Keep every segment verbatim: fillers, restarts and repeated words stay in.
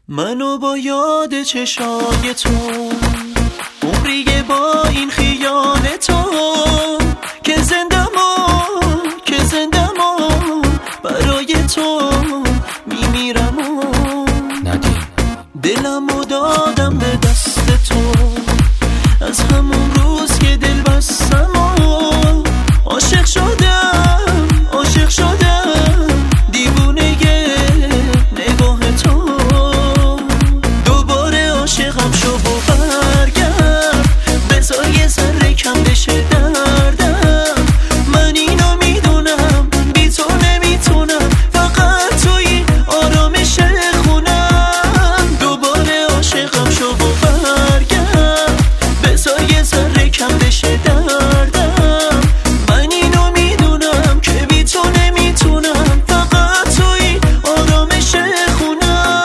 منو با یاد چشای تو عمریه با این خیال تو که زندمو که زندمو برای تو میمیرم و ندیم دلمو دادم به دست تو از همون روز که دل بستم و عاشق شدم عاشق شدم دیوونه نگاه تو دوباره عاشقم شو و برگرد بذار یه ذره کم بشه دردم من اینو میدونم بی تو نمیتونم فقط توی آرامش خونم دوباره عاشقم شو و برگرد بذار یه ذره کم بشه دردم من اینو میدونم که بی تو نمیتونم فقط توی آرامش خونم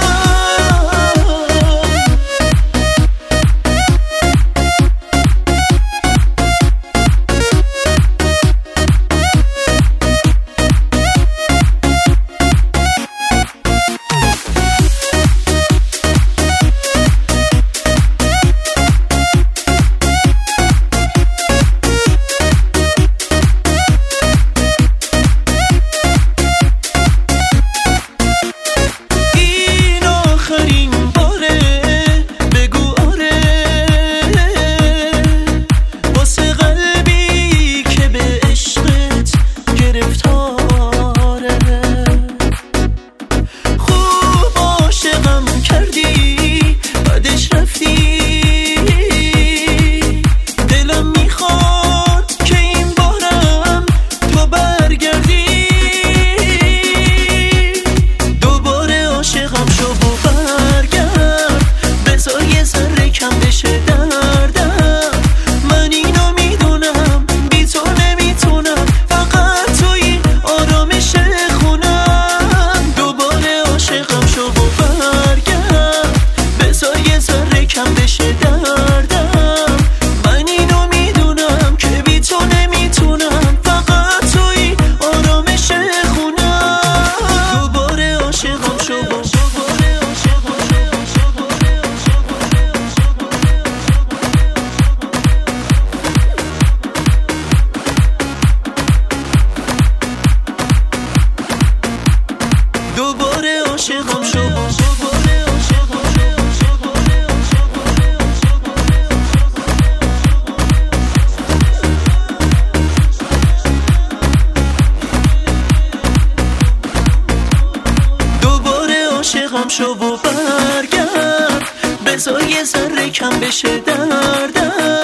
دوباره عاشقم شو دوباره عاشقم شو و برگرد بذار یه ذره کم بشه دردم